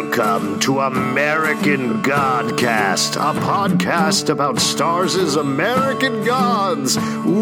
Welcome to American Godcast, a podcast about Stars' American gods.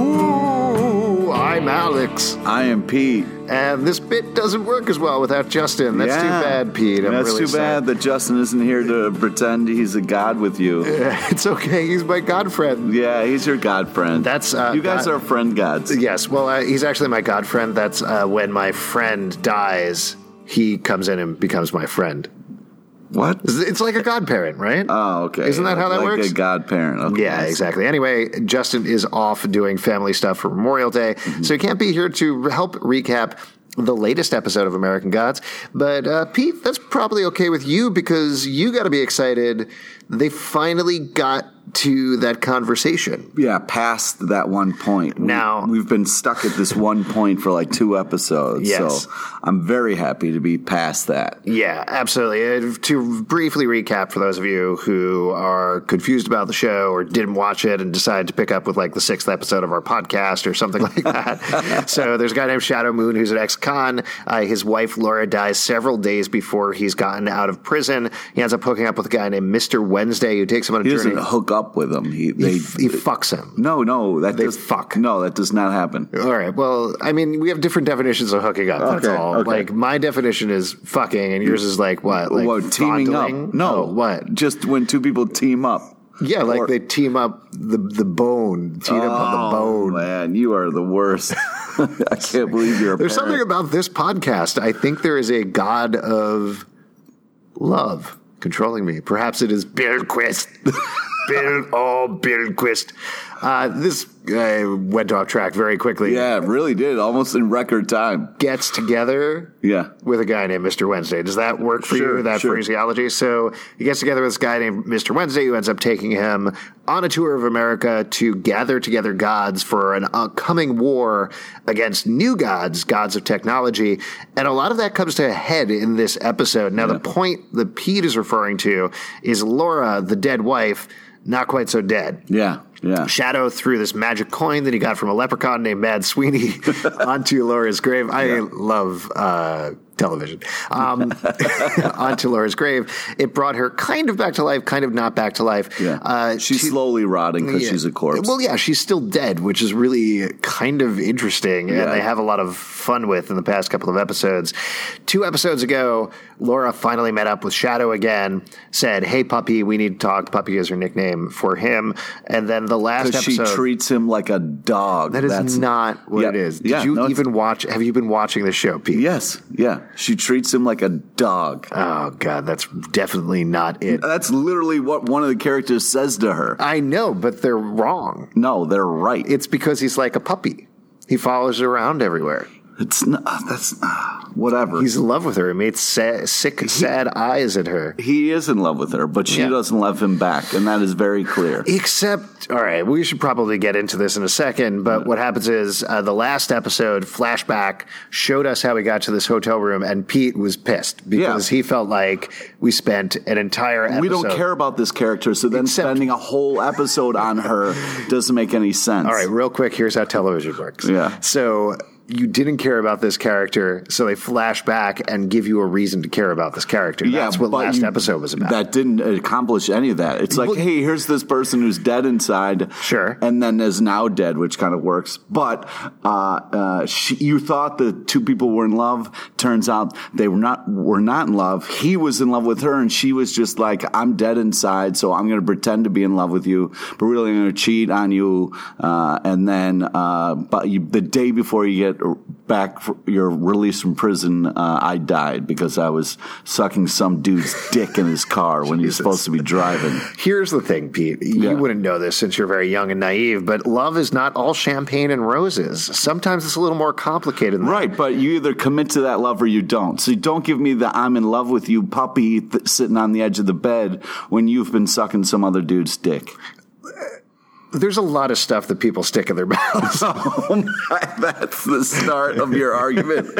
Ooh, I'm Alex. I am Pete. And this bit doesn't work as well without Justin. That's too bad, Pete. I'm That's really too bad that Justin isn't here to pretend he's a god with you. It's okay. He's my god friend. Yeah, he's your god friend. That's you guys are friend gods. Yes. Well, he's actually my god friend. That's when my friend dies, he comes in and becomes my friend. What? It's like a godparent, right? Oh, okay. Isn't that how that works? Like a godparent. Okay. Yeah, exactly. Anyway, Justin is off doing family stuff for Memorial Day, so he can't be here to help recap the latest episode of American Gods. But, Pete, that's probably okay with you because you got to be excited. They finally got to that conversation. Yeah, past that one point. Now we've been stuck at this one point for like 2 episodes. Yes. So I'm very happy to be past that. Yeah, absolutely. To briefly recap for those of you who are confused about the show or didn't watch it and decided to pick up with like the 6th episode of our podcast or something like that. So there's a guy named Shadow Moon who's an ex-con. His wife Laura dies several days before he's gotten out of prison. He ends up hooking up with a guy named Mr. Wednesday who takes him on a He journey. doesn't hook up with him. He fucks him. No, fuck. No, that does not happen. All right. Well, I mean, we have different definitions of hooking up. That's all. Okay. Like my definition is fucking, and yours is like what? Like what, teaming fondling? up? No, Oh, what? Just when 2 people team up. Yeah, like they team up the bone. Team up on the bone. Man, you are the worst. I can't believe you're a There's parent. something about this podcast. I think there is a god of love controlling me. Perhaps it is Billquist. Billquist. This went off track very quickly. Yeah, it really did. Almost in record time. Gets together with a guy named Mr. Wednesday. Does that work for you, that phraseology? So he gets together with this guy named Mr. Wednesday who ends up taking him on a tour of America to gather together gods for an upcoming war against new gods, gods of technology. And a lot of that comes to a head in this episode. Now, the point that Pete is referring to is Laura, the dead wife, not quite so dead. Yeah. Shadow threw this magic coin that he got from a leprechaun named Mad Sweeney onto Laura's grave. I love television. Onto Laura's grave. It brought her kind of back to life, kind of not back to life. Yeah. She's slowly rotting because she's a corpse. Well, yeah, she's still dead, which is really kind of interesting, and they have a lot of fun with in the past couple of episodes. 2 episodes ago, Laura finally met up with Shadow again, said, "Hey, puppy, we need to talk." Puppy is her nickname for him. And then the last episode... she treats him like a dog. That's not what it is. Did you even watch... Have you been watching the show, Pete? Yes. Yeah. She treats him like a dog. Oh, God, that's definitely not it. That's literally what one of the characters says to her. I know, but they're wrong. No, they're right. It's because he's like a puppy. He follows her around everywhere. It's not... That's... whatever. He's in love with her. He made sad eyes at her. He is in love with her, but she doesn't love him back, and that is very clear. Except, all right, we should probably get into this in a second, but what happens is the last episode, flashback, showed us how we got to this hotel room, and Pete was pissed because he felt like we spent an entire episode. We don't care about this character, so then spending a whole episode on her doesn't make any sense. All right, real quick, here's how television works. Yeah. So... you didn't care about this character, so they flash back and give you a reason to care about this character. That's what last episode was about. That didn't accomplish any of that. It's like, hey, here's this person who's dead inside. Sure. And then is now dead, which kind of works. But you thought the 2 people were in love. Turns out they were not in love. He was in love with her, and she was just like, I'm dead inside, so I'm going to pretend to be in love with you, but really I'm going to cheat on you. And then the day before you get back for your release from prison, I died because I was sucking some dude's dick in his car when he was supposed to be driving. Here's the thing, Pete. You wouldn't know this since you're very young and naive, but love is not all champagne and roses. Sometimes it's a little more complicated than that. Right, but you either commit to that love or you don't. So don't give me the I'm in love with you puppy sitting on the edge of the bed when you've been sucking some other dude's dick. There's a lot of stuff that people stick in their mouths. Oh my, that's the start of your argument.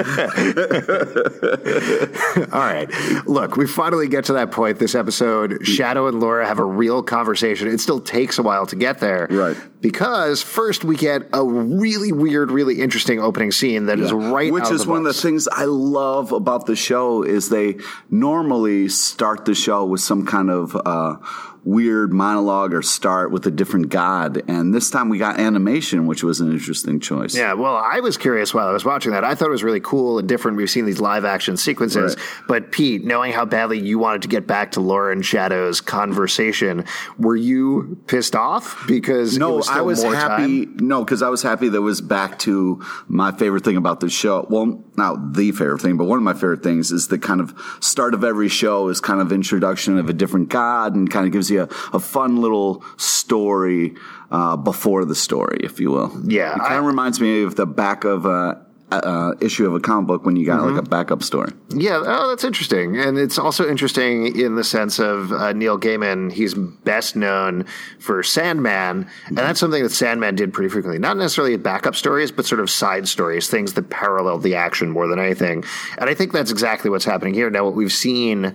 All right. Look, we finally get to that point this episode. Shadow and Laura have a real conversation. It still takes a while to get there. Right. Because first we get a really weird, really interesting opening scene that is right Which out is of the one of the box. things I love about the show is they normally start the show with some kind of weird monologue or start with a different god. And this time we got animation, which was an interesting choice. Yeah, well, I was curious while I was watching that. I thought it was really cool and different. We've seen these live action sequences. Right. But Pete, knowing how badly you wanted to get back to Laura and Shadow's conversation, were you pissed off? Because it was still I was more happy. time? No, because I was happy that it was back to my favorite thing about the show. Well, not the favorite thing, but one of my favorite things is the kind of start of every show is kind of introduction of a different god and kind of gives you a fun little story before the story, if you will. Yeah. It kind of reminds me of the back of issue of a comic book when you got like a backup story. Yeah, oh, that's interesting. And it's also interesting in the sense of Neil Gaiman. He's best known for Sandman, and that's something that Sandman did pretty frequently. Not necessarily backup stories, but sort of side stories, things that parallel the action more than anything. And I think that's exactly what's happening here. Now, what we've seen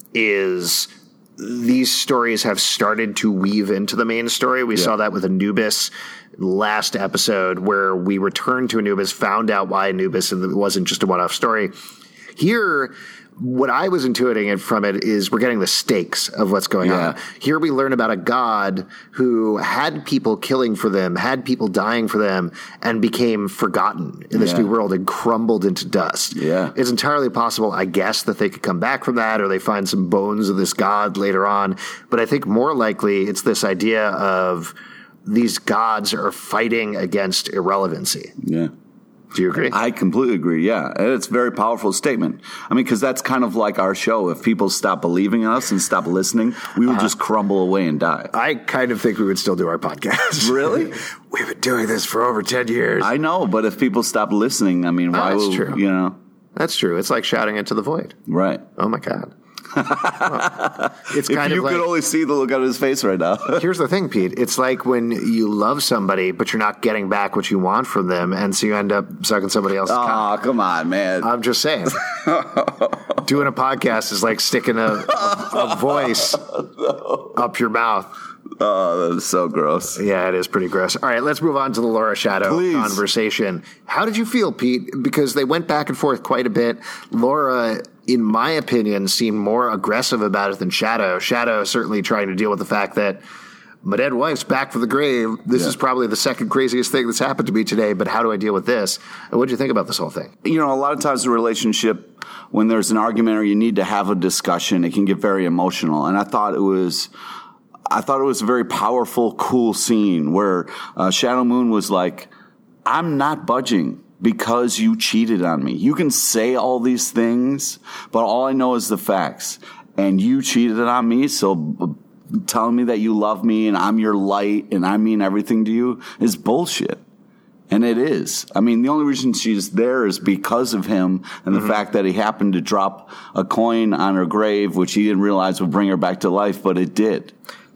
is these stories have started to weave into the main story. We saw that with Anubis last episode, where we returned to Anubis, found out why Anubis, and it wasn't just a one-off story. Here, what I was intuiting from it is we're getting the stakes of what's going on. Here we learn about a god who had people killing for them, had people dying for them, and became forgotten in this new world and crumbled into dust. Yeah. It's entirely possible, I guess, that they could come back from that or they find some bones of this god later on. But I think more likely it's this idea of these gods are fighting against irrelevancy. Yeah. Do you agree? I completely agree, yeah. And it's a very powerful statement. I mean, because that's kind of like our show. If people stop believing in us and stop listening, we would just crumble away and die. I kind of think we would still do our podcast. Really? We've been doing this for over 10 years. I know, but if people stop listening, I mean, why that's would, true. you know? That's true. It's like shouting into the void. Right. Oh, my God. Well, it's kind If you of like, could only see the look on his face right now. here's the thing, Pete. It's like when you love somebody, but you're not getting back what you want from them, and so you end up sucking somebody else's cock. Oh, come on, man. I'm just saying. Doing a podcast is like sticking a voice up your mouth. Oh, that's so gross. Yeah, it is pretty gross. All right, let's move on to the Laura Shadow conversation. How did you feel, Pete? Because they went back and forth quite a bit. Laura, in my opinion, seemed more aggressive about it than Shadow. Shadow certainly trying to deal with the fact that my dead wife's back from the grave. This is probably the second craziest thing that's happened to me today, but how do I deal with this? And what do you think about this whole thing? You know, a lot of times in a relationship, when there's an argument or you need to have a discussion, it can get very emotional. And I thought it was a very powerful, cool scene where Shadow Moon was like, I'm not budging because you cheated on me. You can say all these things, but all I know is the facts. And you cheated on me, so telling me that you love me and I'm your light and I mean everything to you is bullshit. And it is. I mean, the only reason she's there is because of him and the fact that he happened to drop a coin on her grave, which he didn't realize would bring her back to life, but it did.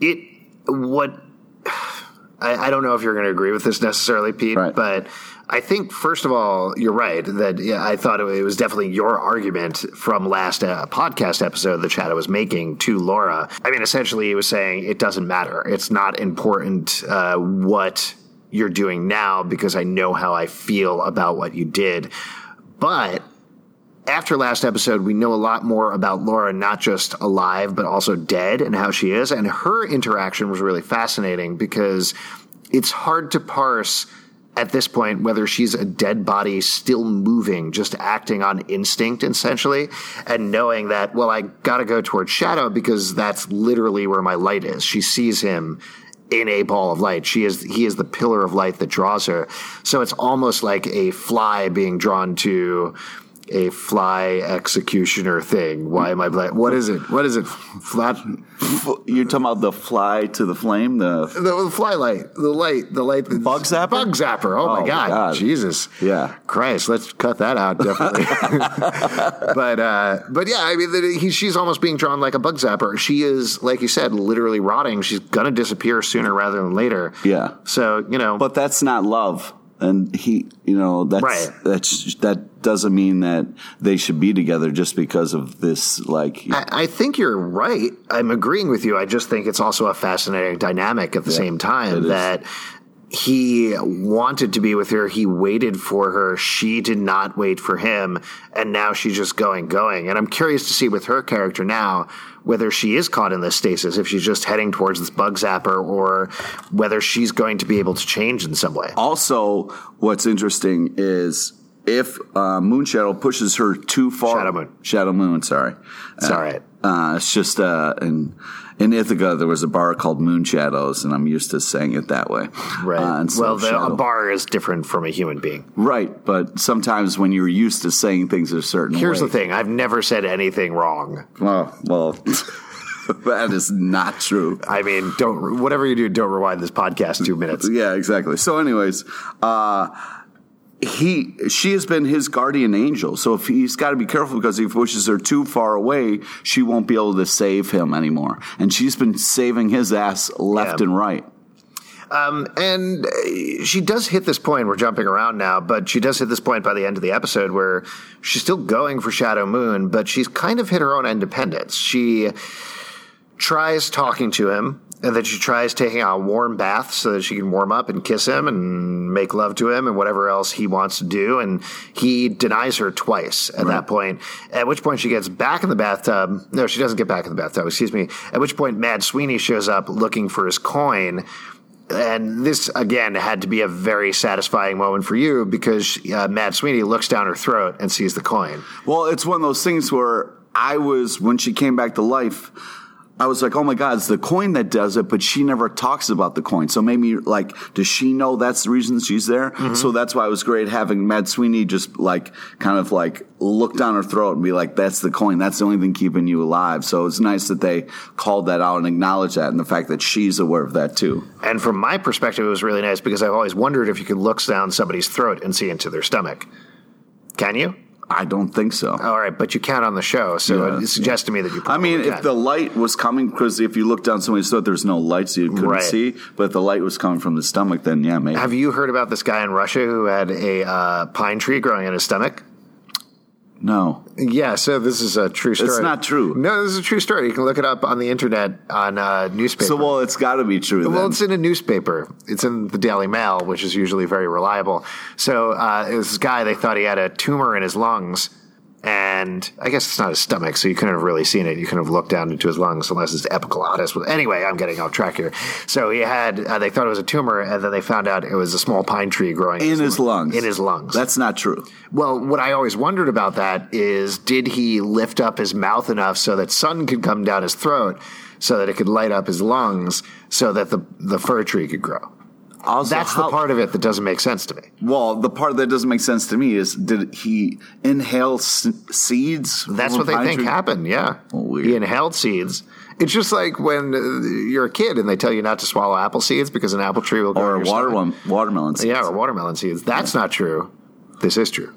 I don't know if you're going to agree with this necessarily, Pete, but I think, first of all, you're right that I thought it was definitely your argument from last podcast episode that Shadow was making to Laura. I mean, essentially he was saying it doesn't matter. It's not important what you're doing now because I know how I feel about what you did. But after last episode, we know a lot more about Laura, not just alive, but also dead and how she is. And her interaction was really fascinating because it's hard to parse at this point whether she's a dead body still moving, just acting on instinct, essentially, and knowing that, well, I got to go towards Shadow because that's literally where my light is. She sees him in a ball of light. He is the pillar of light that draws her. So it's almost like a fly being drawn to a fly executioner thing. Why am I blank? What is it? What is it? Flat? You're talking about the fly to the flame? The fly light. The light. Bug zapper? Bug zapper. Oh, my God. Jesus. Yeah. Christ. Let's cut that out, definitely. But yeah, I mean, she's almost being drawn like a bug zapper. She is, like you said, literally rotting. She's going to disappear sooner rather than later. Yeah. So, But that's not love. And that doesn't mean that they should be together just because of this. I think you're right. I'm agreeing with you. I just think it's also a fascinating dynamic at the same time that he wanted to be with her. He waited for her. She did not wait for him. And now she's just going. And I'm curious to see with her character now whether she is caught in this stasis, if she's just heading towards this bug zapper, or whether she's going to be able to change in some way. Also, what's interesting is if Moonshadow pushes her too far. Shadow Moon, sorry. It's all right. It's just in Ithaca, there was a bar called Moonshadows, and I'm used to saying it that way. Right. A bar is different from a human being. Right, but sometimes when you're used to saying things a certain way. Here's the thing. I've never said anything wrong. Well, that is not true. I mean, whatever you do, don't rewind this podcast 2 minutes. Yeah, exactly. So anyways, she has been his guardian angel. So if he's got to be careful, because if he pushes her too far away, she won't be able to save him anymore. And she's been saving his ass left and right. And she does hit this point. We're jumping around now, but she does hit this point by the end of the episode where she's still going for Shadow Moon, but she's kind of hit her own independence. She tries talking to him, and then she tries taking a warm bath so that she can warm up and kiss him and make love to him and whatever else he wants to do. And he denies her twice at that point, at which point she gets back in the bathtub. No, she doesn't get back in the bathtub, excuse me. At which point Mad Sweeney shows up looking for his coin. And this, again, had to be a very satisfying moment for you because Mad Sweeney looks down her throat and sees the coin. Well, it's one of those things where when she came back to life, I was like, oh my God, it's the coin that does it, but she never talks about the coin. So maybe, does she know that's the reason she's there? Mm-hmm. So that's why it was great having Mad Sweeney just, look down her throat and be like, that's the coin. That's the only thing keeping you alive. So it's nice that they called that out and acknowledged that, and the fact that she's aware of that too. And from my perspective, it was really nice because I've always wondered if you could look down somebody's throat and see into their stomach. Can you? I don't think so. All right, but you count on the show, so it suggests to me that you probably can. If the light was coming, because if you look down somebody's throat, there's no light, so you couldn't see. But if the light was coming from the stomach, then yeah, maybe. Have you heard about this guy in Russia who had a pine tree growing in his stomach? No. Yeah, so this is a true story. It's not true. No, this is a true story. You can look it up on the internet on newspaper. So, it's got to be true then. Well, it's in a newspaper. It's in the Daily Mail, which is usually very reliable. So this guy, they thought he had a tumor in his lungs. And I guess it's not his stomach, so you couldn't have really seen it. You couldn't have looked down into his lungs unless it's epiglottis. Anyway, I'm getting off track here. So he had, they thought it was a tumor, and then they found out it was a small pine tree growing in his lungs. In his lungs. That's not true. Well, what I always wondered about that is, did he lift up his mouth enough so that sun could come down his throat, so that it could light up his lungs, so that the fir tree could grow? Also, that's the part of it that doesn't make sense to me. Well, the part that doesn't make sense to me is, did he inhale seeds? That's what they think happened, yeah. Weird. He inhaled seeds. It's just like when you're a kid and they tell you not to swallow apple seeds because an apple tree will grow in your stomach. Watermelon seeds. Yeah, or watermelon seeds. That's not true. This is true.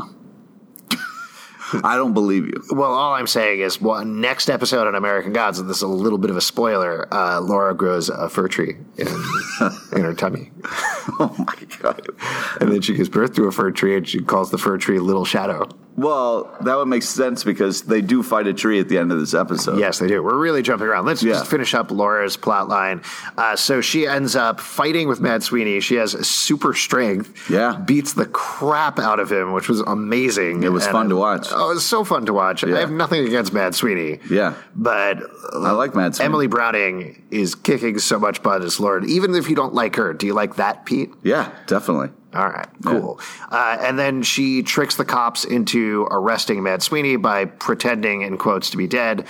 I don't believe you. Well, all I'm saying is, next episode on American Gods, and this is a little bit of a spoiler, Laura grows a fir tree in her tummy. Oh, my God. And then she gives birth to a fir tree, and she calls the fir tree Little Shadow. Well, that would make sense because they do fight a tree at the end of this episode. Yes, they do. We're really jumping around. Let's just finish up Laura's plot line. So she ends up fighting with Mad Sweeney. She has super strength. Yeah. Beats the crap out of him, which was amazing. It was fun to watch. Oh, it was so fun to watch. Yeah. I have nothing against Mad Sweeney. Yeah. But I like Mad Sweeney. Emily Browning is kicking so much butt as Laura. Even if you don't like her, do you like that, Pete? Yeah, definitely. All right, cool. Yeah. And then she tricks the cops into arresting Mad Sweeney by pretending, in quotes, to be dead.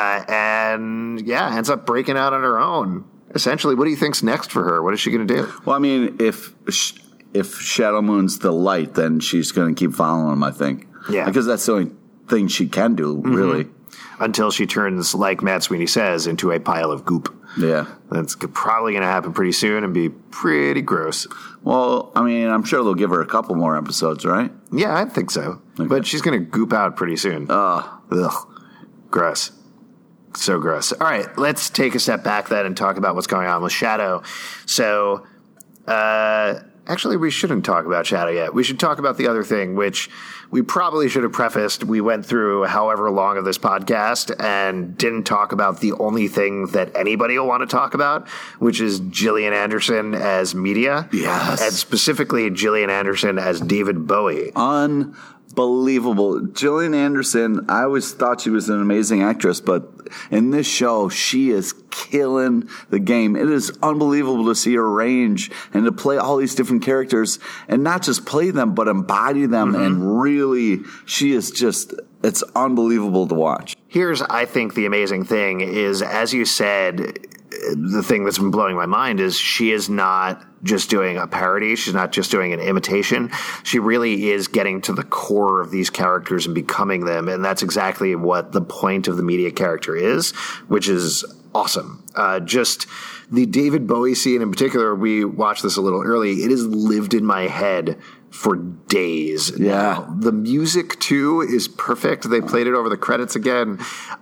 Ends up breaking out on her own. Essentially, what do you think's next for her? What is she going to do? Well, I mean, if Shadow Moon's the light, then she's going to keep following him, I think. Yeah. Because that's the only thing she can do, really. Until she turns, like Matt Sweeney says, into a pile of goop. Yeah. That's probably going to happen pretty soon and be pretty gross. Well, I mean, I'm sure they'll give her a couple more episodes, right? Yeah, I think so. Okay. But she's going to goop out pretty soon. Ugh. Gross. So gross. All right, let's take a step back then and talk about what's going on with Shadow. So, actually, we shouldn't talk about Shadow yet. We should talk about the other thing, which we probably should have prefaced. We went through however long of this podcast and didn't talk about the only thing that anybody will want to talk about, which is Gillian Anderson as Media. Yes. And specifically Gillian Anderson as David Bowie. Unbelievable. Gillian Anderson, I always thought she was an amazing actress, but in this show, she is killing the game. It is unbelievable to see her range and to play all these different characters and not just play them, but embody them. And really, she is just, it's unbelievable to watch. Here's, I think, the amazing thing is, as you said, the thing that's been blowing my mind is she is not just doing a parody. She's not just doing an imitation. She really is getting to the core of these characters and becoming them. And that's exactly what the point of the Media character is, which is awesome. Just the David Bowie scene in particular, we watched this a little early. It has lived in my head for days. Yeah. Now. The music too is perfect. They played it over the credits again.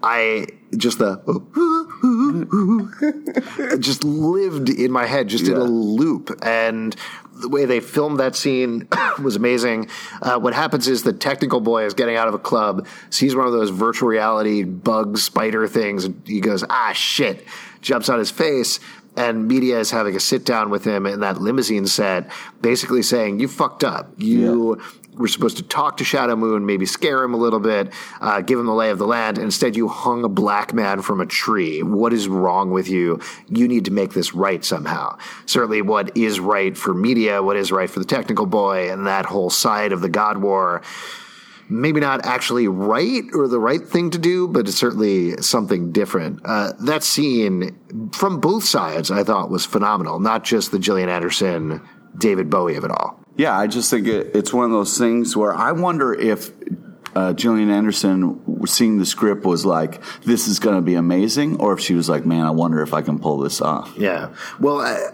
It just lived in my head, just in a loop. And the way they filmed that scene was amazing. What happens is the technical boy is getting out of a club, sees one of those virtual reality bug spider things, and he goes, shit, jumps on his face. And Media is having a sit down with him in that limousine set, basically saying, you fucked up. You were supposed to talk to Shadow Moon, maybe scare him a little bit, give him the lay of the land. Instead, you hung a black man from a tree. What is wrong with you? You need to make this right somehow. Certainly what is right for Media, what is right for the technical boy, and that whole side of the God War, maybe not actually right or the right thing to do, but it's certainly something different. That scene from both sides, I thought, was phenomenal. Not just the Gillian Anderson, David Bowie of it all. Yeah, I just think it's one of those things where I wonder if Gillian Anderson, seeing the script, was like, this is going to be amazing, or if she was like, man, I wonder if I can pull this off. Yeah. Well,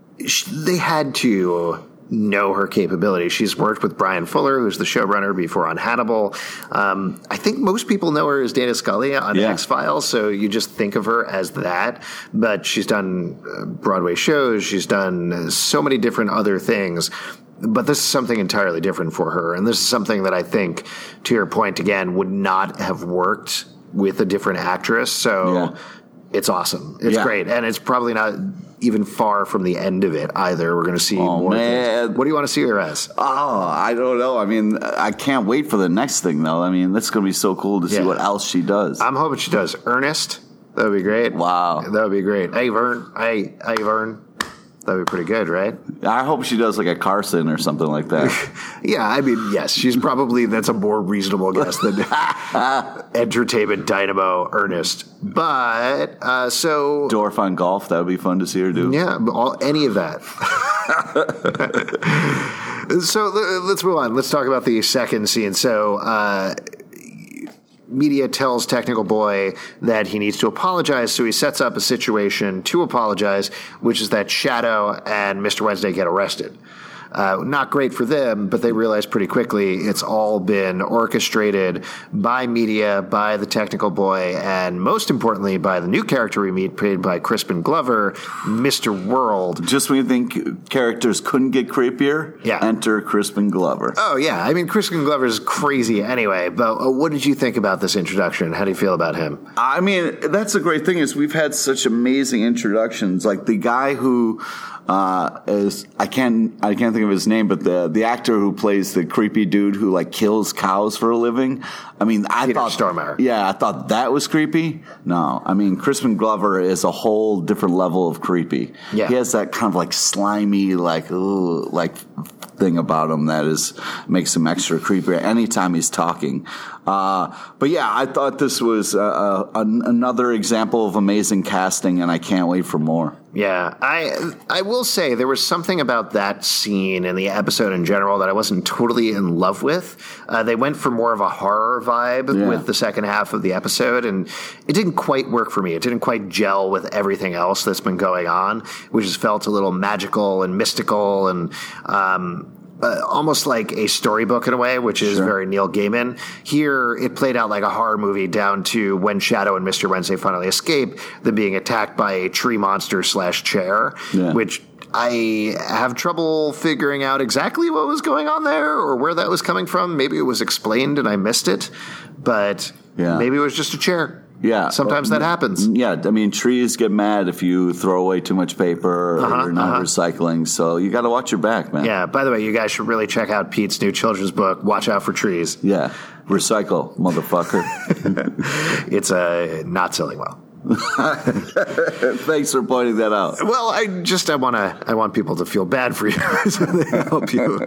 they had to know her capability. She's worked with Brian Fuller, who's the showrunner before on Hannibal. I think most people know her as Dana Scully on X-Files, so you just think of her as that. But she's done Broadway shows. She's done so many different other things. But this is something entirely different for her. And this is something that I think, to your point again, would not have worked with a different actress. So it's awesome. It's great. And it's probably not even far from the end of it either. We're going to see more things. What do you want to see her as? I don't know. I mean, I can't wait for the next thing, though. I mean, that's going to be so cool to see what else she does. I'm hoping she does Ernest. That would be great. Wow. That would be great. Hey, Vern. Hey, Vern. That would be pretty good, right? I hope she does like a Carson or something like that. Yeah, I mean, yes, she's probably, that's a more reasonable guess than Entertainment Dynamo Ernest. But, so... Dorf on Golf, that would be fun to see her do. Yeah, any of that. So let's move on. Let's talk about the second scene. So, Media tells Technical Boy that he needs to apologize, so he sets up a situation to apologize, which is that Shadow and Mr. Wednesday get arrested. Not great for them, but they realize pretty quickly it's all been orchestrated by Media, by the Technical Boy, and most importantly, by the new character we meet, played by Crispin Glover, Mr. World. Just when you think characters couldn't get creepier, enter Crispin Glover. Oh, yeah. I mean, Crispin Glover is crazy anyway, but what did you think about this introduction? How do you feel about him? I mean, that's the great thing is we've had such amazing introductions. Like the guy who... I can't think of his name, but the actor who plays the creepy dude who like kills cows for a living. I mean, Peter Stormare. Yeah, I thought that was creepy. No, I mean, Crispin Glover is a whole different level of creepy. Yeah. He has that kind of like slimy, like thing about him that makes him extra creepy anytime he's talking. But yeah, I thought this was another example of amazing casting, and I can't wait for more. Yeah, I will say there was something about that scene and the episode in general that I wasn't totally in love with. They went for more of a horror vibe with the second half of the episode, and it didn't quite work for me. It didn't quite gel with everything else that's been going on, which has felt a little magical and mystical and almost like a storybook in a way, which is very Neil Gaiman. Here, it played out like a horror movie down to when Shadow and Mr. Wednesday finally escape, them being attacked by a tree monster / chair, which I have trouble figuring out exactly what was going on there or where that was coming from. Maybe it was explained and I missed it, but maybe it was just a chair. Yeah. Sometimes that happens. Yeah. I mean, trees get mad if you throw away too much paper or you're not recycling. So you got to watch your back, man. Yeah. By the way, you guys should really check out Pete's new children's book, Watch Out for Trees. Yeah. Recycle, motherfucker. It's not selling well. Thanks for pointing that out. Well, I want people to feel bad for you, so they help you.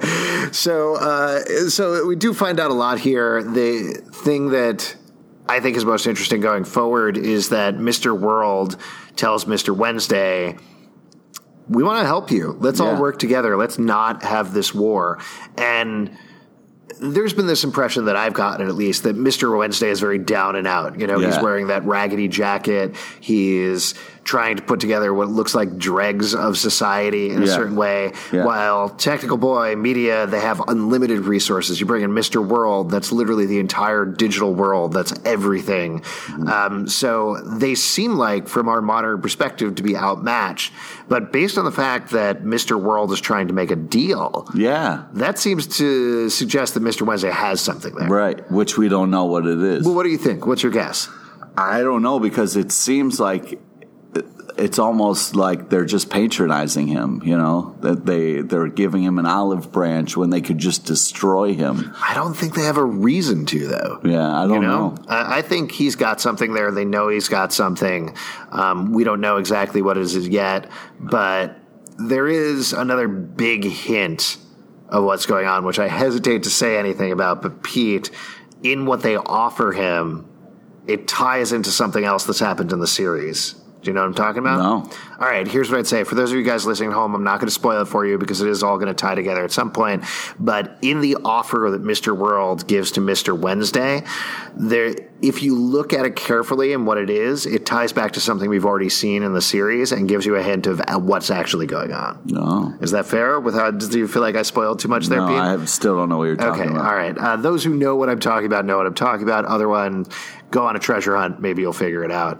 So we do find out a lot here. The thing that I think is most interesting going forward is that Mr. World tells Mr. Wednesday, we want to help you. Let's all work together. Let's not have this war. And there's been this impression that I've gotten, at least, that Mr. Wednesday is very down and out. You know, he's wearing that raggedy jacket. He is trying to put together what looks like dregs of society in a certain way. Yeah. While Technical Boy, Media, they have unlimited resources. You bring in Mr. World, that's literally the entire digital world. That's everything. Mm-hmm. So they seem like, from our modern perspective, to be outmatched. But based on the fact that Mr. World is trying to make a deal, that seems to suggest that Mr. Wednesday has something there. Right, which we don't know what it is. Well, what do you think? What's your guess? I don't know, because it seems like it's almost like they're just patronizing him, you know, that they're giving him an olive branch when they could just destroy him. I don't think they have a reason to, though. Yeah, I don't know. I think he's got something there. They know he's got something. We don't know exactly what it is yet, but there is another big hint of what's going on, which I hesitate to say anything about. But Pete, in what they offer him, it ties into something else that's happened in the series. Do you know what I'm talking about? No. All right, here's what I'd say. For those of you guys listening at home, I'm not going to spoil it for you because it is all going to tie together at some point. But in the offer that Mr. World gives to Mr. Wednesday, if you look at it carefully and what it is, it ties back to something we've already seen in the series and gives you a hint of what's actually going on. No. Is that fair? Do you feel like I spoiled too much there, Pete? I still don't know what you're talking about. Okay, all right. Those who know what I'm talking about know what I'm talking about. Other ones, go on a treasure hunt. Maybe you'll figure it out.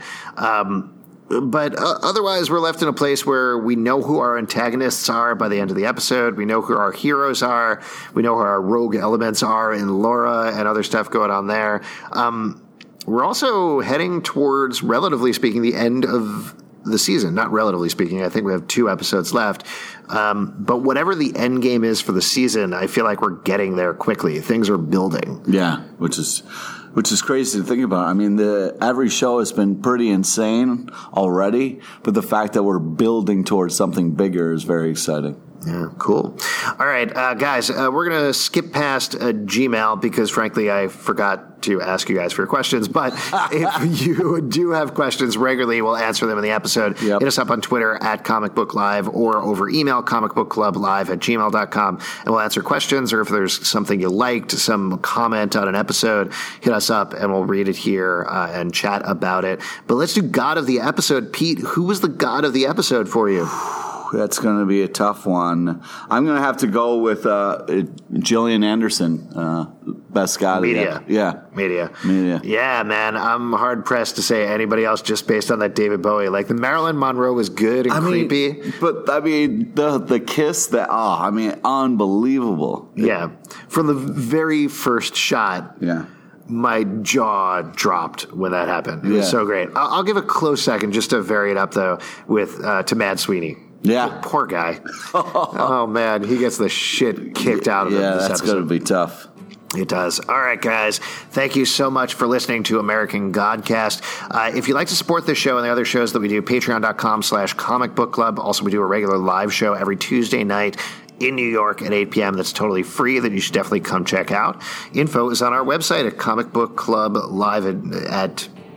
But otherwise, we're left in a place where we know who our antagonists are by the end of the episode. We know who our heroes are. We know who our rogue elements are in Laura and other stuff going on there. We're also heading towards, relatively speaking, the end of the season. Not relatively speaking. I think we have 2 episodes left. But whatever the end game is for the season, I feel like we're getting there quickly. Things are building. Yeah, which is crazy to think about. I mean, every show has been pretty insane already, but the fact that we're building towards something bigger is very exciting. Yeah, cool. All right, guys, we're going to skip past Gmail because, frankly, I forgot to ask you guys for your questions. But if you do have questions regularly, we'll answer them in the episode. Yep. Hit us up on Twitter at Comic Book Live or over email, comicbookclublive@gmail.com, and we'll answer questions. Or if there's something you liked, some comment on an episode, hit us up and we'll read it here and chat about it. But let's do God of the Episode. Pete, who was the God of the Episode for you? That's going to be a tough one. I'm going to have to go with Gillian Anderson, best God. Media. Media. Yeah, man. I'm hard pressed to say anybody else just based on that David Bowie. Like the Marilyn Monroe was good and creepy. But I mean, the kiss, unbelievable. Yeah. From the very first shot. Yeah. My jaw dropped when that happened. It was so great. I'll give a close second just to vary it up, though, to Mad Sweeney. Yeah. Poor guy. Oh, man. He gets the shit kicked out of him this episode. Yeah, that's going to be tough. It does. All right, guys. Thank you so much for listening to American Godcast. If you'd like to support this show and the other shows that we do, patreon.com/Comic Book Club. Also, we do a regular live show every Tuesday night in New York at 8 p.m. That's totally free that you should definitely come check out. Info is on our website at Comic Book Club Live at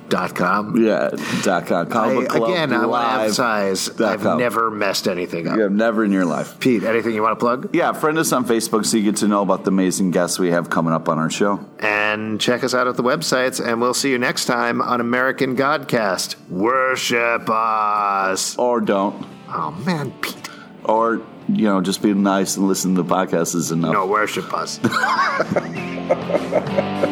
.com. Yeah, .com. Again, I want to emphasize, I've never messed anything up. You have never in your life. Pete, anything you want to plug? Yeah, friend us on Facebook so you get to know about the amazing guests we have coming up on our show. And check us out at the websites, and we'll see you next time on American Godcast. Worship us. Or don't. Oh, man, Pete. Or, just being nice and listen to the podcast is enough. No, worship us.